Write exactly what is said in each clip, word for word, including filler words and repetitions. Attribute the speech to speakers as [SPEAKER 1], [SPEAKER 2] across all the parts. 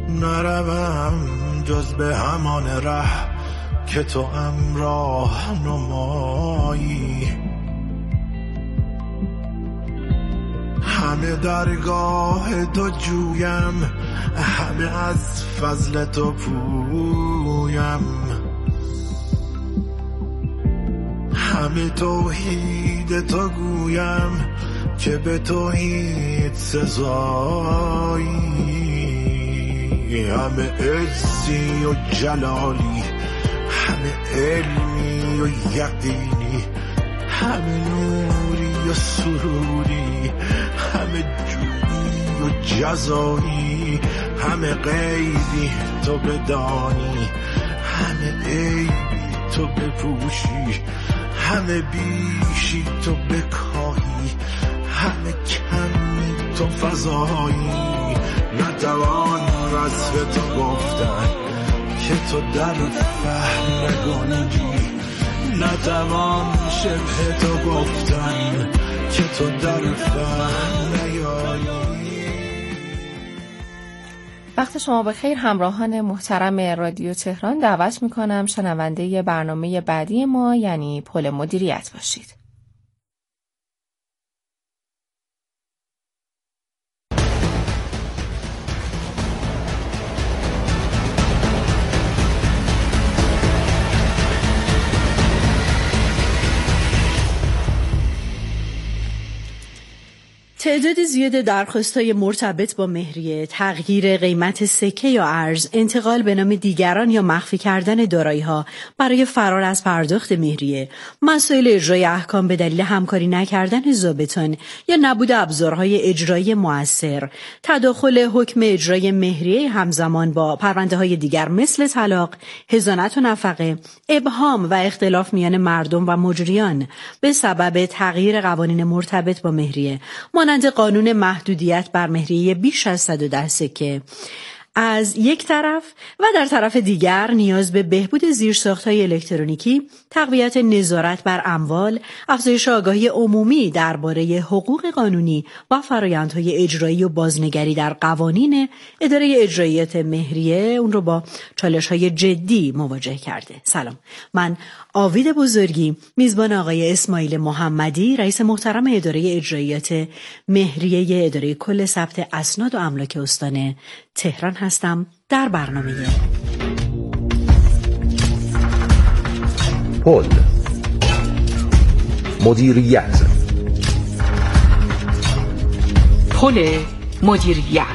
[SPEAKER 1] نروم جز به همان ره که تو ام راه نمایی. همه درگاه تو جویم، همه از فضل تو پویم، همه توحید تو گویم که به توحید سزایی. همه عزی و جلالی، همه علمی و یقینی، همه نوری و سروری، همه جویی و جزایی، همه غیبی تو بدانی، همه عیبی تو بپوشی، همه بیشی تو بکاهی، همه کمی تو فضایی. نتوان وصف تو گفتن که تو در فهم نگنجی، نتوان شبه تو گفتن که تو در فهم نیایی.
[SPEAKER 2] وقت شما بخیر همراهان محترم رادیو تهران. دعوت میکنم شنونده برنامه بعدی ما یعنی پل مدیریت باشید.
[SPEAKER 3] تعداد زیاد درخواست‌های مرتبط با مهریه، تغییر قیمت سکه یا ارز، انتقال به نام دیگران یا مخفی کردن دارایی‌ها برای فرار از پرداخت مهریه، مسائل اجرای احکام به دلیل همکاری نکردن ضابطان یا نبود ابزارهای اجرایی مؤثر، تداخل حکم اجرای مهریه همزمان با پرونده‌های دیگر مثل طلاق، حضانت و نفقه، ابهام و اختلاف میان مردم و مجریان به سبب تغییر قوانین مرتبط با مهریه، مانند قانون محدودیت بر مهریه بیش از صد و ده سکه از یک طرف و در طرف دیگر نیاز به بهبود زیرساخت‌های الکترونیکی، تقویت نظارت بر اموال، افزایش آگاهی عمومی درباره حقوق قانونی و فرآیندهای اجرایی و بازنگری در قوانین اداره اجرایات مهریه اون رو با چالش‌های جدی مواجه کرده. سلام، من آوید بزرگی میزبان آقای اسماعیل محمدی، رئیس محترم اداره اجرایات مهریه اداره کل ثبت اسناد و املاک استان تهران هستم در برنامه
[SPEAKER 4] پل مدیریت.
[SPEAKER 5] پل مدیریت.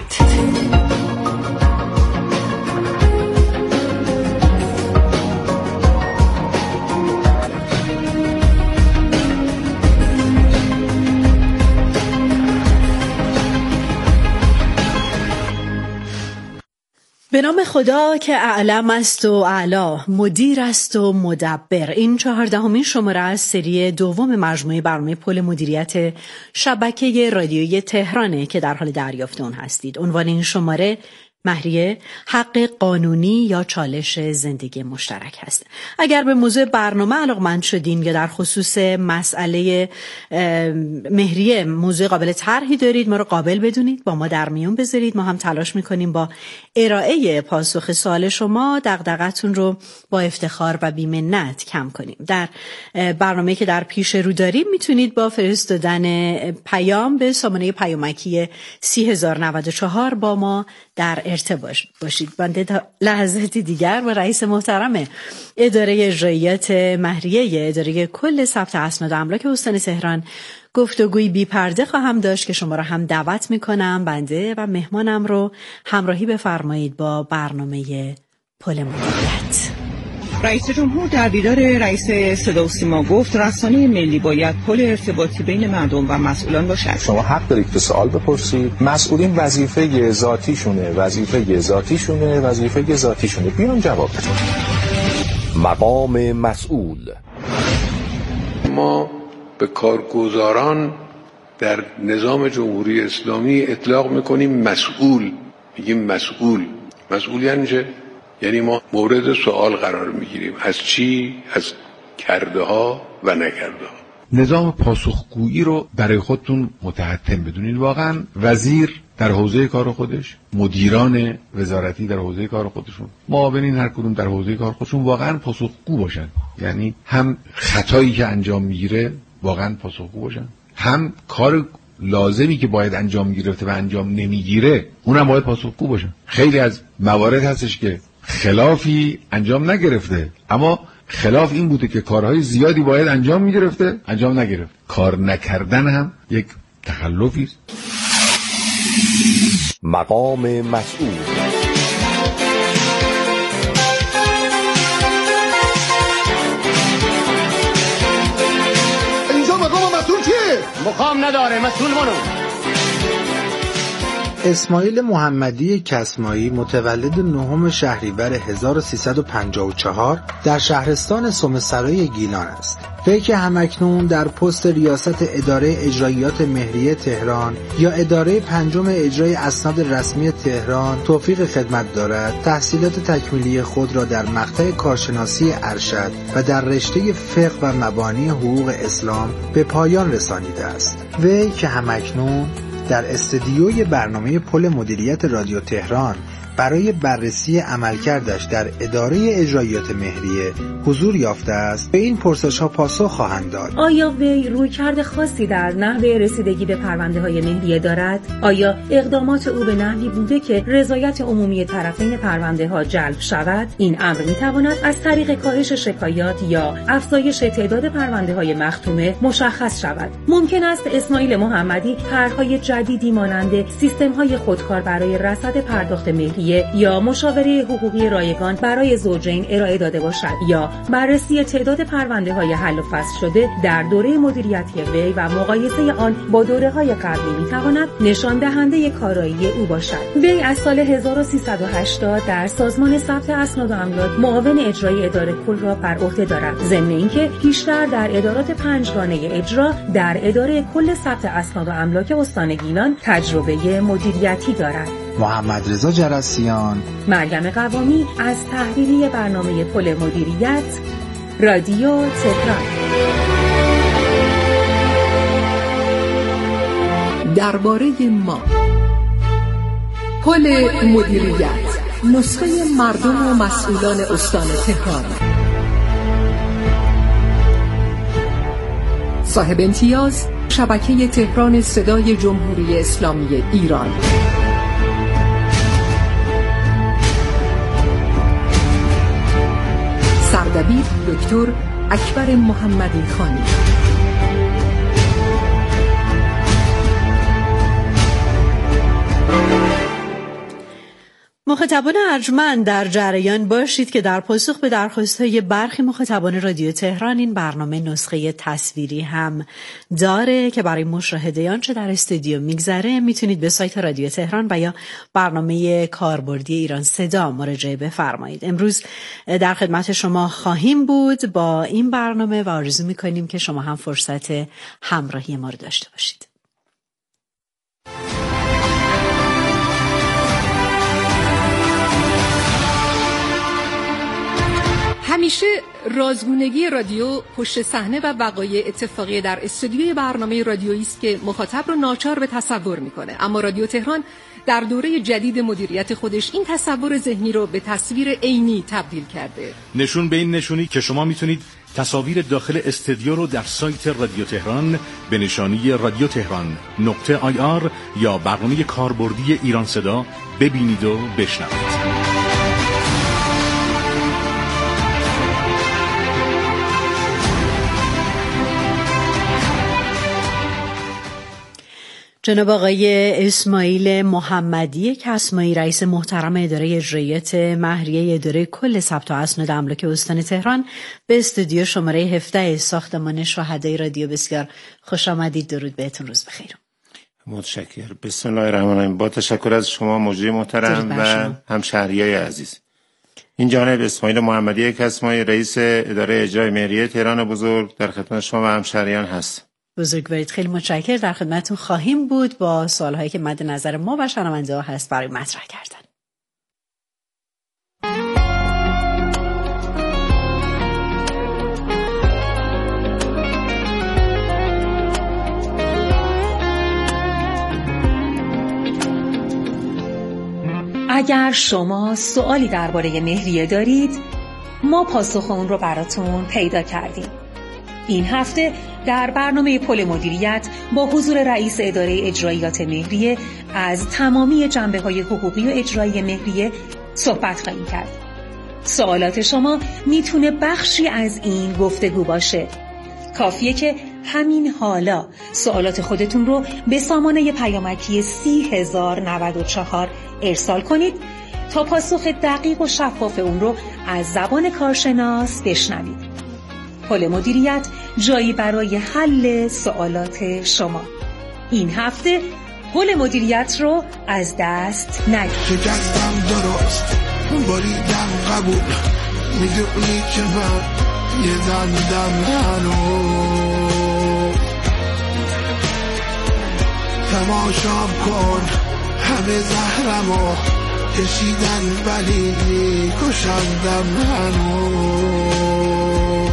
[SPEAKER 3] به نام خدا که اعلم است و اعلا، مدیر است و مدبر. این چهاردهمین شماره از سری دوم مجموعه برنامه پل مدیریت شبکه رادیویی تهرانه که در حال دریافت اون هستید. عنوان این شماره مهریه، حق قانونی یا چالش زندگی مشترک هست. اگر به موضوع برنامه علاقمند شدین یا در خصوص مسئله مهریه موضوع قابل طرحی دارید، ما رو قابل بدونید، با ما در میون بذارید. ما هم تلاش میکنیم با ارائه پاسخ سوال شما دغدغتون رو با افتخار و بی‌منت کم کنیم. در برنامه‌ای که در پیش رو داریم میتونید با فرستادن پیام به سامانه پیامکی سی هزار و نود و چهار با ما در ارتباط باشید. بنده تا لحظاتی دیگر با رئیس محترم اداره اجرایات مهریه اداره کل ثبت اسناد و املاک استان تهران گفتگوی بی پرده خواهم داشت که شما را هم دعوت میکنم بنده و مهمانم رو همراهی بفرمایید با برنامه پل مدیریت.
[SPEAKER 5] رئیس جمهور در دیدار رئیس صدا و سیما گفت رسانه ملی باید پل ارتباطی بین مردم و مسئولان باشد.
[SPEAKER 4] شما حق دارید که سوال بپرسید. مسئولین وظیفه ذاتیشونه، وظیفه ذاتیشونه، وظیفه ذاتیشونه. بیان جواب بدن. مقام مسئول.
[SPEAKER 6] ما به کارگزاران در نظام جمهوری اسلامی اطلاق میکنیم مسئول. میگیم مسئول. مسئول یعنی چه؟ یعنی ما مورد سوال قرار میگیریم. از چی؟ از کرده ها و نکرده ها.
[SPEAKER 7] نظام پاسخگویی رو برای خودتون متحتم بدونید. واقعا وزیر
[SPEAKER 6] در حوزه کار خودش، مدیران وزارتی در حوزه کار خودشون، معاونین هر کدوم در حوزه کار خودشون واقعا پاسخگو باشن. یعنی هم خطایی که انجام میگیره واقعا پاسخگو باشن، هم کار لازمی که باید انجام گرفته و انجام نمیگیره اونم باید پاسخگو باشن. خیلی از موارد هستش که خلافی انجام نگرفته، اما خلاف این بوده که کارهای زیادی باید انجام میگرفته انجام نگرفت. کار نکردن هم یک تخلفی است.
[SPEAKER 4] مقام مسئول.
[SPEAKER 7] اینجا مقام مسئول کیه؟ مقام نداره، مسئول منو.
[SPEAKER 8] اسماعیل محمدی کسمایی متولد نهم شهریور هزار و سیصد و پنجاه و چهار در شهرستان سمسرای گیلان است. وی که همکنون در پست ریاست اداره اجراییات مهریه تهران یا اداره پنجم اجرای اسناد رسمی تهران توفیق خدمت دارد، تحصیلات تکمیلی خود را در مقطع کارشناسی ارشد و در رشته فقه و مبانی حقوق اسلام به پایان رسانیده است. وی که همکنون در استدیوی برنامه پل مدیریت رادیو تهران برای بررسی عملکردش در اداره اجراییات مهریه حضور یافته است، به این پرسش‌ها پاسخ خواهند داد.
[SPEAKER 9] آیا وی رویکرد خاصی در نحوه رسیدگی به پرونده‌های مهریه دارد؟ آیا اقدامات او به نحوی بوده که رضایت عمومی طرفین پرونده‌ها جلب شود؟ این امر می‌تواند از طریق کاهش شکایات یا افزایش تعداد پرونده‌های مختومه مشخص شود. ممکن است اسماعیل محمدی طرح‌های جدیدی مانند سیستم‌های خودکار برای رصد پرداخت مهریه یا مشاوره حقوقی رایگان برای زوجین ارائه داده باشد یا بررسی تعداد پرونده‌های حل و فصل شده در دوره مدیریتی وی و مقایسه آن با دوره‌های قبلی می‌تواند نشان دهنده کارایی او باشد. وی از سال هزار و سیصد و هشتاد در سازمان ثبت اسناد و املاک معاون اجرایی اداره کل را بر عهده دارد. ضمن اینکه پیشتر در ادارات پنجگانه اجرا در اداره کل ثبت اسناد و املاک استان گیلان تجربه مدیریتی دارد.
[SPEAKER 8] محمد رضا جرسیان،
[SPEAKER 9] مریم قوامی از تحریریه برنامه پل مدیریت رادیو تهران.
[SPEAKER 10] درباره ما پل مدیریت، نسخه مردم و مسئولان استان تهران. صاحب امتیاز شبکه تهران صدای جمهوری اسلامی ایران. سردبیر دکتر اکبر محمدی خانی.
[SPEAKER 3] مخاطبان ارجمند در جریان باشید که در پاسخ به درخواست‌های برخی مخاطبان رادیو تهران این برنامه نسخه تصویری هم داره که برای مشاهده آنچه در استودیو میگذره میتونید به سایت رادیو تهران و یا برنامه کاربردی ایران صدا مراجعه بفرمایید. امروز در خدمت شما خواهیم بود با این برنامه و آرزو میکنیم که شما هم فرصت همراهی ما رو داشته باشید.
[SPEAKER 10] همیشه رازگونگی رادیو پشت صحنه و وقایع اتفاقی در استودیوی برنامه رادیویی است که مخاطب رو ناچار به تصور میکنه. اما رادیو تهران در دوره جدید مدیریت خودش این تصور ذهنی رو به تصویر عینی تبدیل کرده.
[SPEAKER 11] نشون به این نشونی که شما میتونید تصاویر داخل استودیو رو در سایت رادیو تهران به نشانی رادیو تهران نقطه آی آر یا برنامه کاربردی ایران صدا ببینید و بشنوید.
[SPEAKER 3] جناب آقای اسماعیل محمدی کسمایی، رئیس محترم اداره اجراییات مهریه اداره کل ثبت و اسناد املاک استان تهران، به استودیو شماره هفده ساختمان شهدای رادیو بسیار خوش آمدید. درود بهتون، روز بخیر.
[SPEAKER 12] متشکرم. بسم الله الرحمن الرحیم. با تشکر از شما مجری محترم و همشهریای عزیز. این جانب اسماعیل محمدی کسمایی، رئیس اداره اجرای مهریه تهران بزرگ، در خدمت شما و همشهریان هست.
[SPEAKER 3] بزرگوارید، خیلی متشکرم. در خدمتتون خواهیم بود با سوالهایی که مد نظر ما و شنونده‌ها هست برای مطرح کردن.
[SPEAKER 9] اگر شما سوالی درباره مهریه دارید، ما پاسخ اون رو براتون پیدا کردیم. این هفته در برنامه پل مدیریت با حضور رئیس اداره اجرایات مهریه از تمامی جنبه‌های حقوقی و اجرایی مهریه صحبت خواهیم کرد. سوالات شما میتونه بخشی از این گفتگو باشه. کافیه که همین حالا سوالات خودتون رو به سامانه پیامکی سی هزار و نود و چهار ارسال کنید تا پاسخ دقیق و شفاف اون رو از زبان کارشناس بشنوید. پل مدیریت جایی برای حل سوالات شما. این هفته پل مدیریت رو از دست ندید.
[SPEAKER 1] شکستم درست، بریدم قبول، میدونی که من یه دندم هنوز. تماشام کن همه زهرمو کشیدن ولی کشندم هنوز.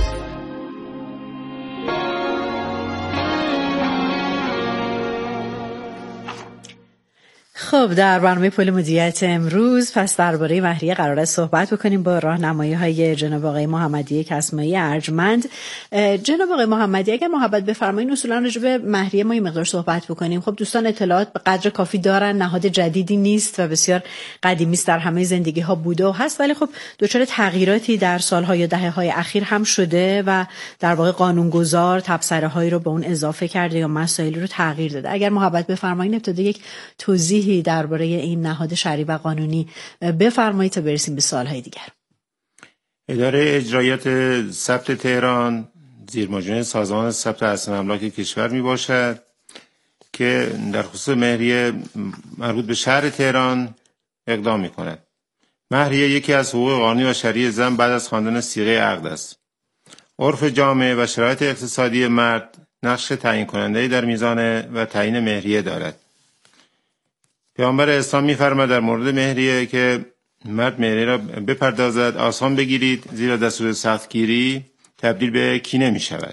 [SPEAKER 3] خب در برنامه پل مدیریت امروز پس درباره مهریه قرار است صحبت بکنیم با راهنمایی‌های جناب آقای محمدی کسمایی ارجمند. جناب آقای محمدی اگر محبت بفرمایید اصولا راجع به مهریه ما یه مقدار صحبت بکنیم. خب دوستان اطلاعات به قدر کافی دارن، نهاد جدیدی نیست و بسیار قدیمی است، در همه زندگی‌ها بوده و هست، ولی خب دچار تغییراتی در سال‌ها یا دهه‌های اخیر هم شده و در واقع قانونگذار تبصره‌هایی رو به اون اضافه کرده یا مسائلی رو تغییر داده. اگر محبت بفرمایید ابتدا یک توضیحی درباره این نهاد شرعی و قانونی بفرمایید تا برسیم به سالهای دیگر.
[SPEAKER 12] اداره اجرایات ثبت تهران زیر مجموعه سازمان ثبت اصل املاک کشور می باشد که در خصوص مهریه مربوط به شهر تهران اقدام می کند. مهریه یکی از حقوق قانونی و شرعی زن بعد از خواندن صیغه عقد است. عرف جامعه و شرایط اقتصادی مرد نقش تعیین کننده در میزان و تعیین مهریه دارد. پیامبر اسلام می‌فرماید در مورد مهریه که مرد مهریه را بپردازد آسان بگیرید، زیرا دستور سختگیری تبدیل به کینه می شود.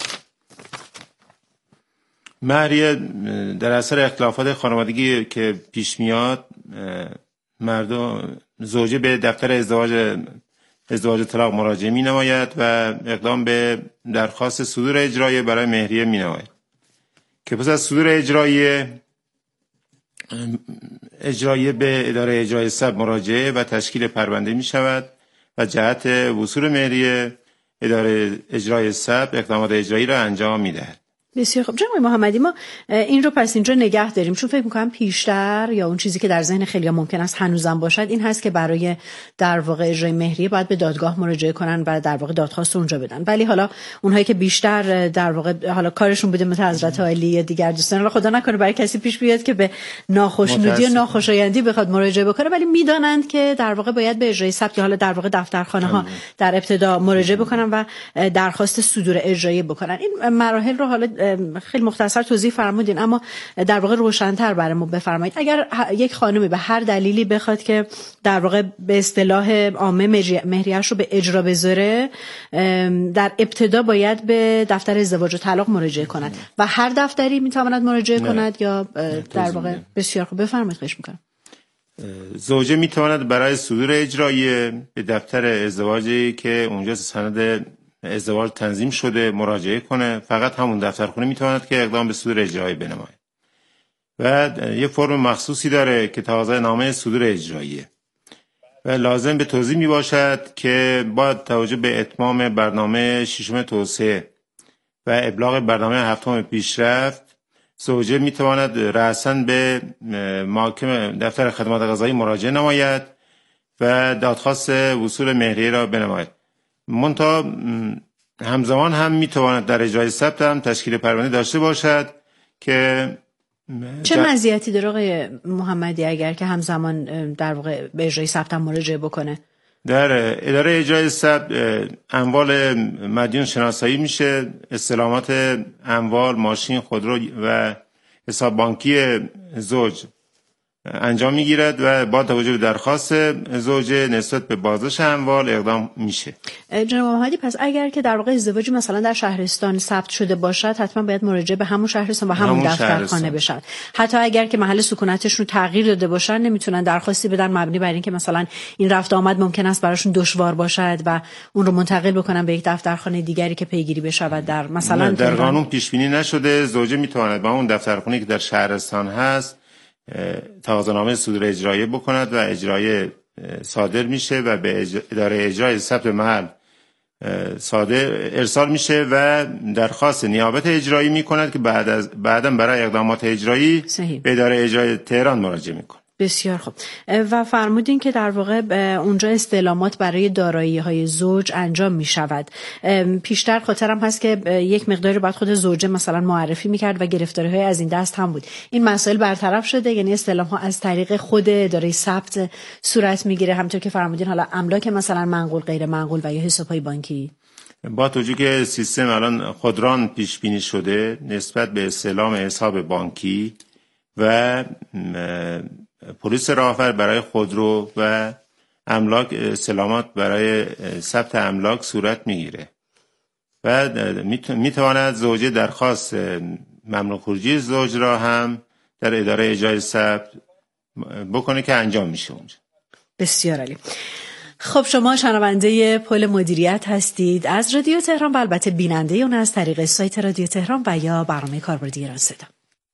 [SPEAKER 12] مهریه در اثر اختلافات خانوادگی که پیش میاد، مرد و زوجه به دفتر ازدواج ازدواج طلاق مراجعه می نماید و اقدام به درخواست صدور اجرایی برای مهریه می نماید که پس از صدور اجرایی اجرایی به اداره اجرای ثبت مراجعه و تشکیل پرونده می شود و جهت وصول مهریه اداره اجرای ثبت اقدامات اجرایی را انجام می دهد.
[SPEAKER 3] بسیار خب جناب محمدی، ما این رو پس اینجا نگه داریم، چون فکر می‌کنم پیشتر یا اون چیزی که در ذهن خیلی‌ها ممکن است هنوزم باشد این هست که برای در واقع اجرای مهریه باید به دادگاه مراجعه کنن و در واقع دادخواست اونجا بدن، ولی حالا اونهایی که بیشتر در واقع حالا کارشون بوده مثل حضرت عالی یا دیگر دوستان، الله خدا نکنه برای کسی پیش بیاد که به ناخوشنودی و ناخوشایندی بخواد مراجعه بکنه، ولی میدانند که در واقع باید به اجرای ثبت حالا در واقع دفترخانه‌ها در ابتدا مراجعه بکنن و درخواست صدور اجرایی بکنن. این مراحل رو حالا خیلی مختصر توضیح فرمودین، اما در واقع روشن‌تر برامون بفرمایید. اگر یک خانمی به هر دلیلی بخواد که در واقع به اصطلاح عامه مهریه‌اش رو به اجرا بذاره، در ابتدا باید به دفتر ازدواج و طلاق مراجعه کند و هر دفتری میتواند مراجعه نه. کند یا در واقع بسیار خوب بفرمایید. خواهش می‌کنم.
[SPEAKER 12] زوجه میتواند برای صدور اجرایی به دفتر ازدواجی که اونجا سند ازدواج تنظیم شده مراجعه کنه، فقط همون دفترخونه میتواند که اقدام به صدور اجرایی بنماید و یه فرم مخصوصی داره که تقاضای نامه صدور اجراییه و لازم به توضیح می باشد که با توجه به اتمام برنامه ششم توسعه و ابلاغ برنامه هفتم پیشرفت، زوجه میتواند رأساً به محاکم دفتر خدمات قضایی مراجعه نماید و دادخواست وصول مهریه را بنماید. منتها همزمان هم میتواند در اجرای ثبت هم تشکیل پرونده داشته باشد که
[SPEAKER 3] چه مزیتی داره آقای محمدی اگر که همزمان در واقع به اجرای ثبت هم مراجعه بکنه؟
[SPEAKER 12] در اداره اجرای ثبت اموال مدیون شناسایی میشه، استلامات اموال، ماشین، خودرو و حساب بانکی زوج انجام میگیرد و با توجه به درخواست زوجه نسبت به بازداشت اموال اقدام میشه.
[SPEAKER 3] جناب محمدی، پس اگر که در واقع ازدواجی مثلا در شهرستان ثبت شده باشد، حتما باید مراجعه به همون شهرستان و همون, همون دفترخانه بشن. حتی اگر که محل سکونتشون تغییر داده باشن نمیتونن درخواستی بدن مبنی بر اینکه مثلا این رفت آمد ممکن است براشون دشوار باشد و اون رو منتقل بکنن به یک دفترخانه دیگری که پیگیری بشود. در مثلا
[SPEAKER 12] در قانون پیش بینی نشده زوجه میتواند با اون دفترخانه که در شهرستان هست تقاضانامه صدور اجرایی بکند و اجرایی صادر میشه و به اداره اجرای ثبت محل صادر ارسال میشه و درخواست نیابت اجرایی میکند که بعد از بعداً برای اقدامات اجرایی صحیح. به اداره اجرای تهران مراجعه میکنه.
[SPEAKER 3] بسیار خوب. و فرمودین که در واقع اونجا استعلامات برای دارایی‌های زوج انجام می‌شود. پیشتر خاطرم هست که یک مقداری بعد خود زوجه مثلا معرفی می‌کرد و گرفتاری‌های از این دست هم بود. این مسائل برطرف شده؟ یعنی استعلام‌ها از طریق خود اداره ثبت صورت می‌گیره، همونطور که فرمودین حالا املاک مثلا منقول، غیر منقول و یا حساب‌های بانکی؟
[SPEAKER 12] با توجه که سیستم الان خودران پیش بینی شده نسبت به استعلام حساب بانکی و پلیس راهور برای خودرو و املاک استعلامات برای ثبت املاک صورت میگیره و میتواند زوجه درخواست ممنوع خروجی زوج را هم در اداره اجرای ثبت بکنه که انجام میشه اونجا.
[SPEAKER 3] بسیار عالی. خب شما شنونده پل مدیریت هستید از رادیو تهران و البته بیننده اون از طریق سایت رادیو تهران و یا برنامه کاربردی ایران صدا.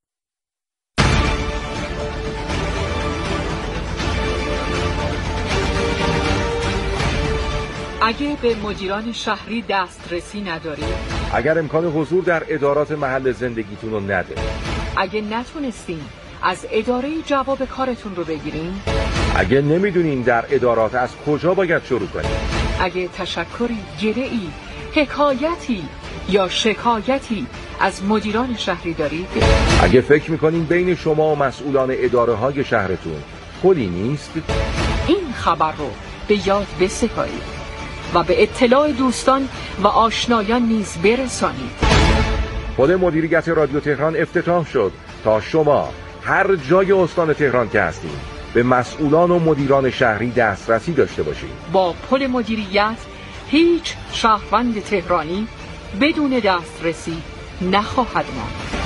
[SPEAKER 13] اگه به مدیران شهری دسترسی ندارید،
[SPEAKER 4] اگر امکان حضور در ادارات محل زندگیتون رو ندارید،
[SPEAKER 13] اگه نتونستین از اداره جواب کارتون رو بگیرین،
[SPEAKER 4] اگه نمیدونین در ادارات از کجا باید شروع کنید،
[SPEAKER 13] اگه تشکری، گره‌ای، حکایتی یا شکایتی از مدیران شهری دارید،
[SPEAKER 4] اگه فکر میکنین بین شما و مسئولان اداره های شهرتون پلی نیست،
[SPEAKER 13] این خبر رو به یاد بسپارید و به اطلاع دوستان و آشنایان نیز برسانید.
[SPEAKER 4] پل مدیریت رادیو تهران افتتاح شد تا شما هر جای استان تهران که هستید به مسئولان و مدیران شهری دسترسی داشته باشید.
[SPEAKER 13] با پل مدیریت هیچ شهروند تهرانی بدون دسترسی نخواهد ماند.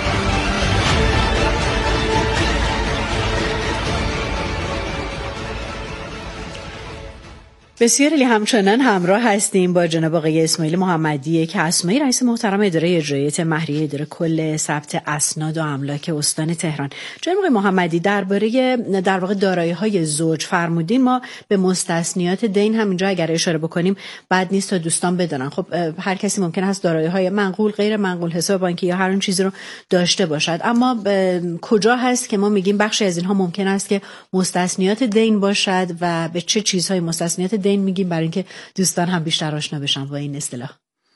[SPEAKER 3] بسیار عالی. همچنان همراه هستیم با جناب آقای اسماعیل محمدی کسمایی، رئیس محترم اداره اجرایی مهریه اداره کل ثبت اسناد و املاک استان تهران. جناب آقای محمدی، درباره در واقع دارایی‌های زوج فرمودین ما به مستثنیات دین هم اینجا اگر اشاره بکنیم بد نیست تا دوستان بدونن. خب هر کسی ممکن است دارایی‌های منقول، غیر منقول، حساب بانکی یا هر اون چیزی رو داشته باشد، اما کجا هست که ما میگیم بخشی از اینها ممکن است که مستثنیات دین باشد و به چه چیزهای مستثنیات دین میگیم برای اینکه دوستان هم بیشتر آشنا بشن با این اصطلاح؟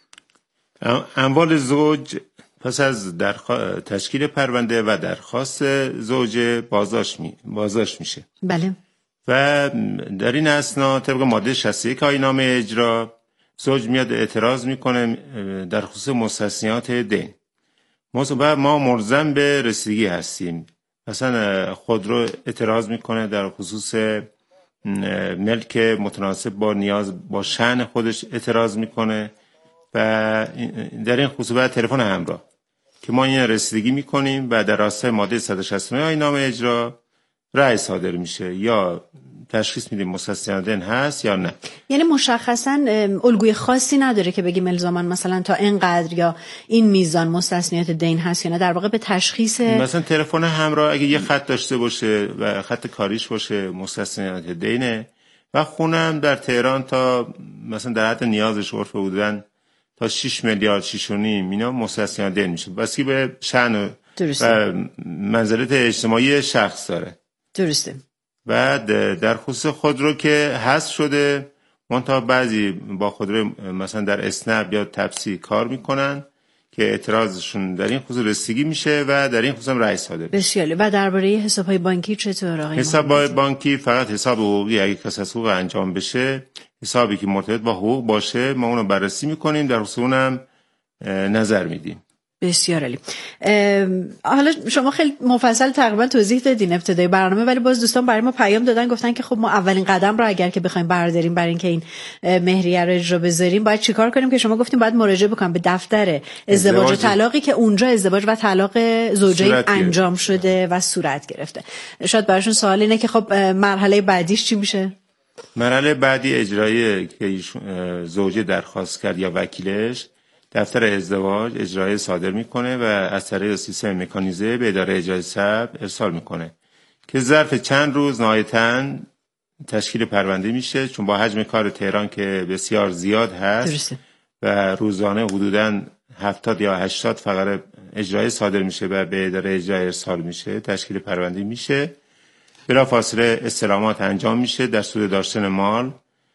[SPEAKER 12] اموال زوج پس از درخوا... تشکیل پرونده و درخواست زوج بازداشت می... بازداشت میشه.
[SPEAKER 3] بله.
[SPEAKER 12] و در این اسنا طبق ماده شصت و یک آیین‌نامه اجرا زوج میاد اعتراض میکنه در خصوص مستثنیات دین. ما ما ملزم به رسیدگی هستیم. مثلا خودرو اعتراض میکنه در خصوص ملک متناسب با نیاز با شأن خودش اعتراض میکنه و در این خصوص باید تلفن همراه که ما این رسیدگی میکنیم و در راستای ماده صد و شصت و نه آیین‌نامه اجرا رأی صادر میشه یا تشخیص میدیم مستثنیات دین هست یا نه.
[SPEAKER 3] یعنی مشخصا الگوی خاصی نداره که بگیم الزاما مثلا تا اینقدر یا این میزان مستثنیات دین هست یا نه، در واقع به تشخیص
[SPEAKER 12] مثلا تلفن همراه اگه یه خط داشته باشه و خط کاریش باشه مستثنیات دینه و خونه هم در تهران تا مثلا در حد نیازش عرف بودن تا شش میلیارد شش و نیم اینا مستثنیات دین میشه، بس که به شأن و منزلت اجتماعی شخص داره.
[SPEAKER 3] درسته.
[SPEAKER 12] بعد در خصوص خودرو که حذف شده منتها بعضی با خودرو مثلا در اسنپ یا تپسی کار میکنن که اعتراضشون در این خصوص رسیدگی میشه و در این خصوص رأی صادر.
[SPEAKER 3] بسیار. و درباره حساب‌های بانکی چطور آقای؟
[SPEAKER 12] حساب‌های بانکی فقط حساب حقوقی اگه کسی از حقوق انجام بشه، حسابی که مرتبط با حقوق باشه ما اونو بررسی میکنیم، در خصوص اونم نظر میدیم.
[SPEAKER 3] بسیار عالی. حالا شما خیلی مفصل تقریبا توضیح دادین ابتدای برنامه، ولی باز دوستان برای ما پیام دادن، گفتن که خب ما اولین قدم رو اگر که بخوایم برداریم برای اینکه این مهریه رو اجرا بذاریم باید چیکار کنیم؟ که شما گفتیم باید مراجعه بکنیم به دفتر ازدواج و طلاقی که اونجا ازدواج و طلاق زوجین انجام شده و صورت گرفته. شاید براشون سوال اینه که خب مرحله بعدیش چی میشه؟
[SPEAKER 12] مرحله بعدی اجرایی که زوجه درخواست کرد یا وکیلش، دفتر ازدواج اجرایی صادر میکنه و از طریق سیستم مکانیزه به اداره اجرای ثبت ارسال میکنه که ظرف چند روز نهایتاً تشکیل پرونده میشه، چون با حجم کار تهران که بسیار زیاد هست درسته. و روزانه حدوداً هفتاد یا هشتاد فقره اجرایی صادر میشه و به اداره اجرای ارسال میشه، تشکیل پرونده میشه، بلافاصله استلامات انجام میشه در صورت داشتن مال،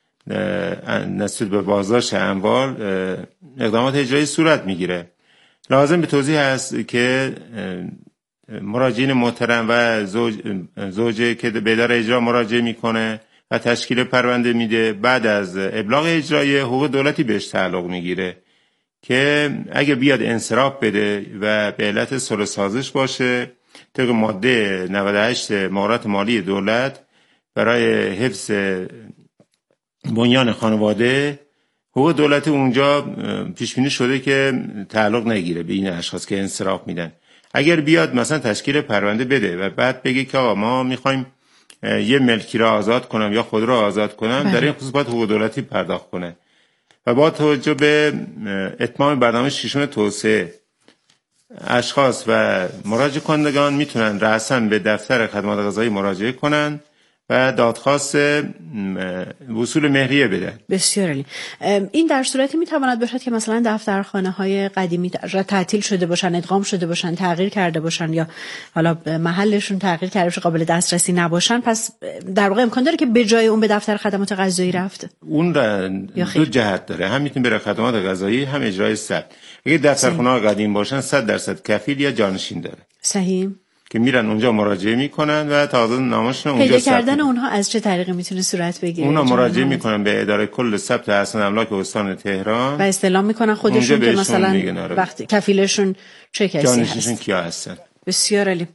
[SPEAKER 12] نسبت به بازداشت اموال اقدامات اجرایی صورت میگیره. لازم به توضیح هست که مراجعین محترم و زوج زوجه که به اداره اجرا مراجعه میکنه و تشکیل پرونده میده، بعد از ابلاغ اجرایی حقوق دولتی بهش تعلق میگیره که اگه بیاد انصراف بده و به علت صلح سازش باشه، طبق ماده نود و هشت مقررات مالی دولت برای حفظ بنیان خانواده، حقوق دولتی اونجا پیش بینی شده که تعلق نگیره به این اشخاص که انصراف میدن. اگر بیاد مثلا تشکیل پرونده بده و بعد بگه که آقا ما میخوایم یه ملکی را آزاد کنم یا خود را آزاد کنم، در این خصوص باید حقوق دولتی پرداخت کنه و با توجه به اتمام برنامه ششم توسعه، اشخاص و مراجعه کنندگان میتونن رأساً به دفتر خدمات قضایی مراجعه کنن و دادخواست وصول مهریه بدن.
[SPEAKER 3] بسیار عالی. این در صورتی میتواند باشد که مثلا دفترخانه های قدیمی تعطیل شده باشن، ادغام شده باشن، تغییر کرده باشن یا حالا محلشون تغییر کرده باشه، قابل دسترسی نباشن، پس در واقع امکان داره که به جای اون به دفتر خدمات قضایی رفت.
[SPEAKER 12] اون دو جهت داره، هم میتونه بره خدمات قضایی، هم اجرای ثبت. اگه دفترخانه ها قدیم باشن صد درصد کفیل یا جانشین داره.
[SPEAKER 3] صحیح.
[SPEAKER 12] که میرن اونجا مراجعه میکنن و تازه نامشون اونجا
[SPEAKER 3] پیدا کردن اونها از چه طریقی میتونه صورت بگیره؟
[SPEAKER 12] اونا مراجعه میکنن به اداره کل ثبت حسن املاک استان تهران
[SPEAKER 3] و استعلام میکنن خودشون که مثلا وقتی کفیلشون چه کسی هست،
[SPEAKER 12] جانشینشون کیا هستن.
[SPEAKER 3] بسیار عالی.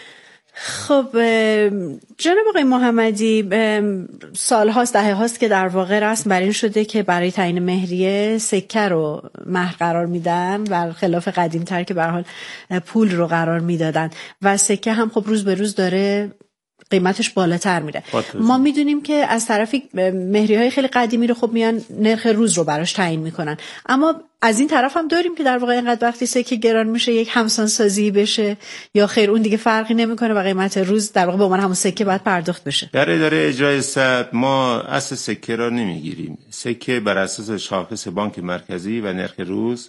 [SPEAKER 3] خب جناب آقای محمدی، سال هاست دهه هاست که در واقع رسم بر این شده که برای تعیین مهریه سکه رو مهر قرار میدن، برخلاف قدیم تر که به هر حال پول رو قرار میدادن و سکه هم خب روز به روز داره قیمتش بالاتر میره. ما میدونیم که از طرفی مهریه های خیلی قدیمی رو خب میان نرخ روز رو براش تعیین میکنن، اما از این طرف هم داریم که در واقع اینقدر وقتی سکه گران میشه یک همسان سازی بشه یا خیر اون دیگه فرقی نمیکنه و قیمت روز در واقع به عنوان همون سکه باید پرداخت بشه.
[SPEAKER 12] در اداره اجرای ثبت ما اصل سکه را نمیگیریم. سکه بر اساس شاخص بانک مرکزی و نرخ روز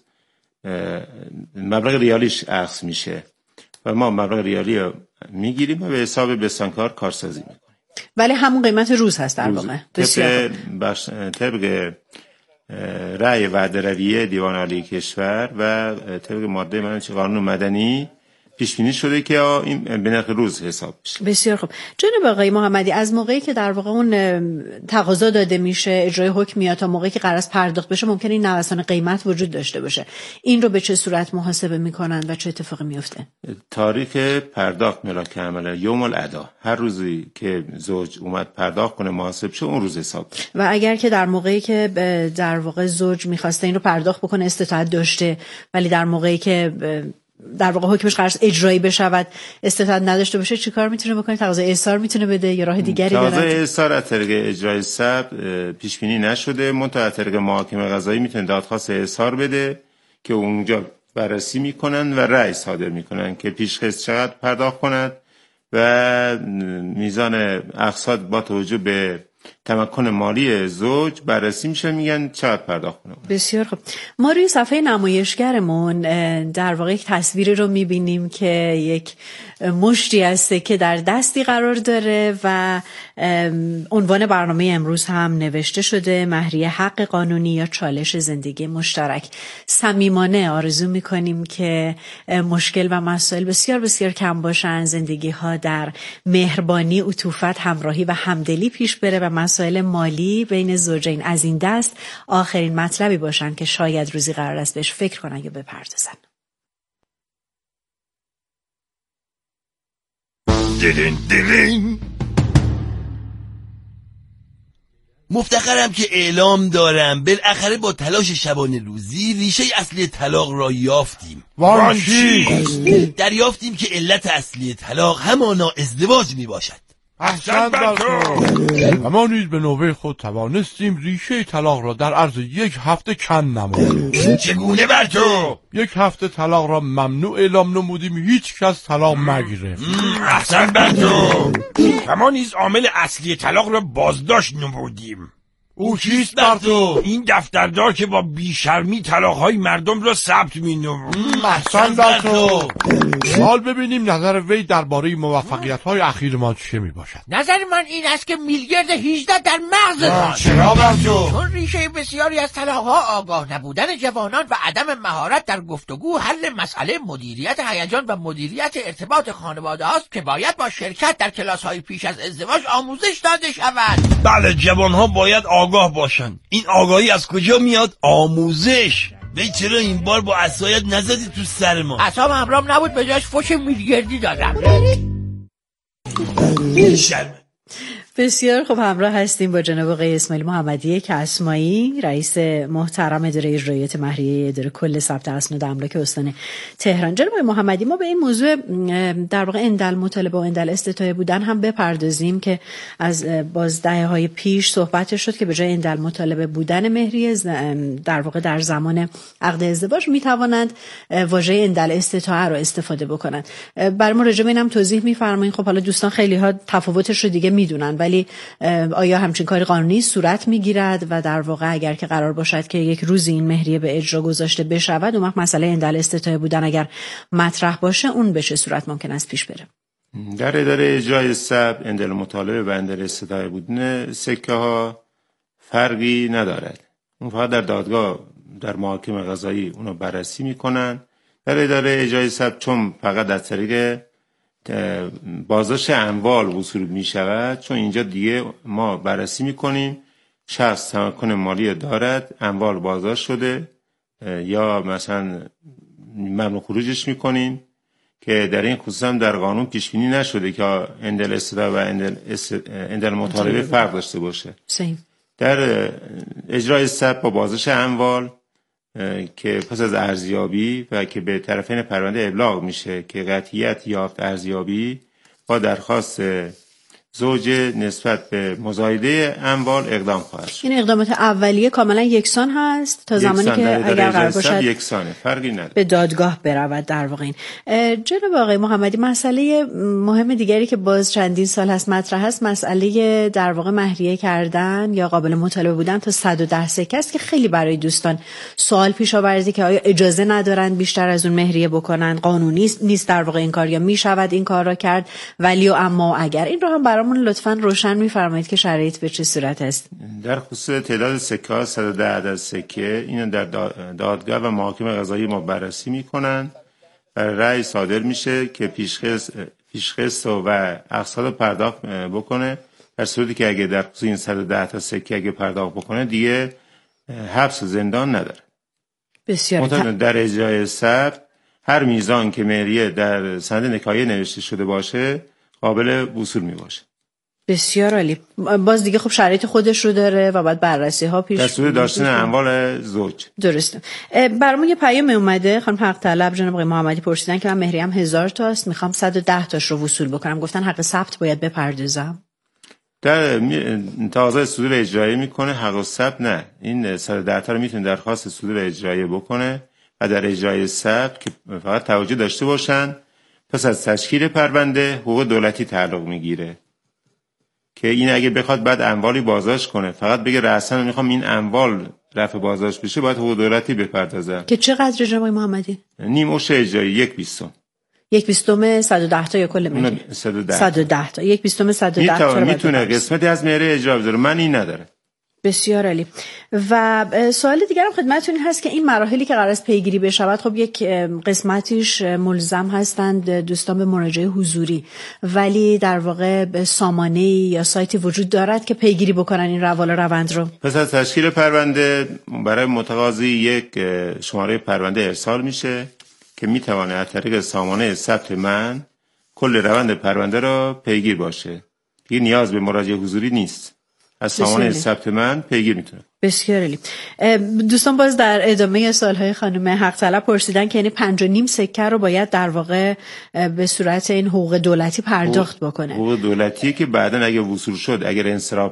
[SPEAKER 12] مبلغ ریالیش اخذ میشه و ما مبلغ ریالی رو میگیریم و به حساب بستانکار کارسازی میکنیم.
[SPEAKER 3] ولی همون قیمت روز هست در واقع.
[SPEAKER 12] طبق بخش... طبق رأی وعده رویه دیوان عالی کشور و طبق ماده من قانون مدنی پیش بینی شده که این به نرخ روز حساب بشه.
[SPEAKER 3] بسیار خوب. جناب آقای محمدی، از موقعی که در واقع اون تقاضا داده میشه، اجرای حکم میاد تا موقعی که قرار است پرداخت بشه، ممکنه این نوسان قیمت وجود داشته باشه. این رو به چه صورت محاسبه میکنن و چه اتفاقی میفته؟
[SPEAKER 12] تاریخ پرداخت ملاک عمله یوم الادا، هر روزی که زوج اومد پرداخت کنه محاسب شه اون روز حساب بشه.
[SPEAKER 3] و اگر که در موقعی که در واقع زوج میخواسته این رو پرداخت بکنه استطاعت داشته، ولی در موقعی که در واقع حکمش قرار اجرایی بشود استطاعت نداشته باشه، چیکار میتونه بکنه؟ تقاضا ایثار میتونه بده یا راه دیگری داره؟
[SPEAKER 12] تقاضا ایثار از طریق اجرای ثبت پیش بینی نشده، منتها از طریق محاکمه قضایی میتونه دادخواست ایثار بده که اونجا بررسی میکنن و رأی صادر میکنن که پیشخواست چقدر پرداخت کند و میزان اقساط با توجه به تمکن مالی زوج بررسی میشه، میگن چقدر پرداخت کنه.
[SPEAKER 3] بسیار خوب. ما روی صفحه نمایشگرمون در واقع یک تصویری رو میبینیم که یک مشتی از سکه در دستی قرار داره و عنوان برنامه امروز هم نوشته شده مهریه حق قانونی یا چالش زندگی مشترک. صمیمانه آرزو میکنیم که مشکل و مسائل بسیار بسیار کم باشن، زندگی ها در مهربانی، عطوفت، همراهی و همدلی پیش بره و مسائل مالی بین زوجین از این دست آخرین مطلبی باشن که شاید روزی قرار است بهش فکر کنن یا بپردازن.
[SPEAKER 14] دلین دلین. مفتخرم که اعلام دارم بالاخره با تلاش شبانه روزی ریشه اصلی طلاق را یافتیم.
[SPEAKER 1] وان چیست؟
[SPEAKER 14] دریافتیم که علت اصلی طلاق همانا ازدواج می باشد.
[SPEAKER 1] احسن بر تو. اما نیز به نوبه خود توانستیم ریشه طلاق را در عرض یک هفته کن نماییم.
[SPEAKER 14] چگونه بر تو؟
[SPEAKER 1] یک هفته طلاق را ممنوع اعلام نمودیم، هیچ کس طلاق مگیره.
[SPEAKER 14] احسن بر تو.
[SPEAKER 15] اما نیز عامل اصلی طلاق را بازداشت نمودیم.
[SPEAKER 1] او چیست بر تو؟
[SPEAKER 15] این دفتردار که با بیشرمی طلاق‌های مردم را ثبت می‌نمود.
[SPEAKER 1] احسن بر تو. حال ببینیم نظر وی درباره موفقیت‌های اخیر ما چه میباشد.
[SPEAKER 16] نظر من این است که میلیارد هجده در مغز ما.
[SPEAKER 14] چرا بر تو؟
[SPEAKER 16] چون ریشه بسیاری از طلاق‌ها آگاه نبودن جوانان و عدم مهارت در گفتگو، حل مسئله، مدیریت هیجان و مدیریت ارتباط خانواده هاست که باید با شرکت در کلاس‌های پیش از ازدواج آموزش داده شود.
[SPEAKER 15] بله، جوان‌ها باید آگاه باشند.
[SPEAKER 14] این آگاهی از کجا میاد؟ آموزش. وی چرا این بار با عصایت نزدی تو سر ما؟
[SPEAKER 16] عصام همرام نبود، به جاش فوش میلیاردی دادم.
[SPEAKER 14] شرم.
[SPEAKER 3] بسیار خوب، همراه هستیم با جناب آقای اسماعیل محمدی کسمایی، رئیس محترم اداره اجرایات مهریه اداره کل ثبت اسناد املاک استان تهران. جناب آقای محمدی، ما به این موضوع در واقع اندل مطالبه و اندل استطاعه بودن هم بپردازیم که از بازدهه‌های پیش صحبت شد که به جای اندل مطالبه بودن مهریه در واقع در زمان عقد ازدواج میتوانند واژه اندل استطاعه رو استفاده بکنند. برای ما راجع به اینم توضیح می‌فرمایید؟ خب حالا دوستان خیلی ها تفاوتش رو دیگه میدونن، ولی آیا همچین کاری قانونی صورت میگیرد و در واقع اگر که قرار باشد که یک روز این مهریه به اجرا گذاشته بشود، اون وقت مسئله اندل استطاعه بودن اگر مطرح باشه اون به چه صورت ممکن است پیش بره؟
[SPEAKER 12] در اداره اجرای ثبت اندل مطالبه و اندل استطاعه بودن سکه ها فرقی ندارد. اون فقط در دادگاه در محاکم قضایی اونو بررسی میکنن. در اداره اجرای ثبت چون فقط از طریق بازداشت اموال وصول می شود، چون اینجا دیگه ما بررسی می کنیم شخص تمکن مالی دارد، اموال بازداشت شده یا مثلا ممنوع خروجش می کنیم که در این خصوص هم در قانون پیش بینی نشده که اندل استدعا و اندل, اندل مطالبه فرق داشته باشه.
[SPEAKER 3] صحیح.
[SPEAKER 12] در اجرای ثبت با بازداشت اموال که پس از ارزیابی و که به طرفین پرونده ابلاغ میشه که قطعیت یافت ارزیابی با درخواست زوج نسبت به مزایده اموال اقدام خواهد شد.
[SPEAKER 3] این اقدامات اولیه کاملا یکسان هست تا زمانی که اگر قرار باشد
[SPEAKER 12] یکسانه، فرقی نداره،
[SPEAKER 3] به دادگاه برود در واقع. این جناب آقای محمدی، مسئله مهم دیگری که باز چندین سال هست مطرح است، مسئله در واقع مهریه کردن یا قابل مطالبه بودن تا صد و ده سکه است که خیلی برای دوستان سوال پیش آورده که آیا اجازه ندارند بیشتر از اون مهریه بکنن، قانونی نیست در واقع این کار یا میشود این کار را کرد، ولی و اما اگر. این رو هم برامون لطفاً روشن می‌فرمایید که شرایط به چه صورت است؟
[SPEAKER 12] در خصوص تعداد سکه ها صد و ده عدد سکه اینو در دادگاه و محاکم قضایی ما بررسی میکنن و رأی صادر میشه که پیشخست پیشخست و اقساط پرداخت بکنه. در صورتی که اگه در خصوص این صد و ده تا سکه اگه پرداخت بکنه دیگه حبس و زندان نداره.
[SPEAKER 3] بسیار
[SPEAKER 12] در اجرای ثبت هر میزان که مهریه در سند نکایه نوشته شده باشه قابل وصول می باشه.
[SPEAKER 3] بسیار عالی. باز دیگه خب شرایط خودش رو داره و بعد بررسی ها پیش
[SPEAKER 12] در صورت داشتن اموال زوج.
[SPEAKER 3] درسته. برامون یه پیام اومده، خانم حق طلب جناب آقای محمدی پرسیدن که من مهریم هزار تاست، میخوام صد و ده تاش رو وصول بکنم، گفتن حق ثبت باید بپردازم.
[SPEAKER 12] در تقاضای صدور اجرایی میکنه، حق ثبت نه. این صد و ده تا رو میتونه درخواست صدور اجرایی بکنه و در اجرای ثبت که فقط توجه داشته باشن پس از تشکیل پرونده حقوق دولتی تعلق میگیره که این اگه بخواد بعد اموالی بازداشت کنه فقط بگه رأساً میخوام این اموال رفع بازداشت بشه باید حقوق دولتی بپردازه
[SPEAKER 3] که چقدر جناب محمدی؟
[SPEAKER 12] نیم عشر اجرایی یک بیستم
[SPEAKER 3] یک بیستم صد و ده تا یا کل مهریه؟
[SPEAKER 12] صد و ده
[SPEAKER 3] صد و ده تا یک بیستم صد و ده تا رو
[SPEAKER 12] میتونه قسمتی از مهریه اجرا بذاره، من این نداره.
[SPEAKER 3] بسیار عالی. و سوال دیگرم خدمتتون هست که این مراحلی که قرار است پیگیری بشود، خب یک قسمتیش ملزم هستند دوستان به مراجعه حضوری، ولی در واقع سامانه‌ای یا سایتی وجود دارد که پیگیری بکنن این روال و روند رو.
[SPEAKER 12] پس از تشکیل پرونده برای متقاضی یک شماره پرونده ارسال میشه که میتونه از طریق سامانه ثبت من کل روند پرونده را پیگیر باشه. دیگه نیاز به مراجعه حضوری نیست. از سامانه ثبت من پیگیر میتونه.
[SPEAKER 3] بسیار عالی. دوستان باز در ادامه سوالهای خانم حق طلب پرسیدن که یعنی پنج و نیم سکه رو باید در واقع به صورت این حقوق دولتی پرداخت بکنه.
[SPEAKER 12] حقوق دولتی که بعداً اگه وصول شد، اگر انصراف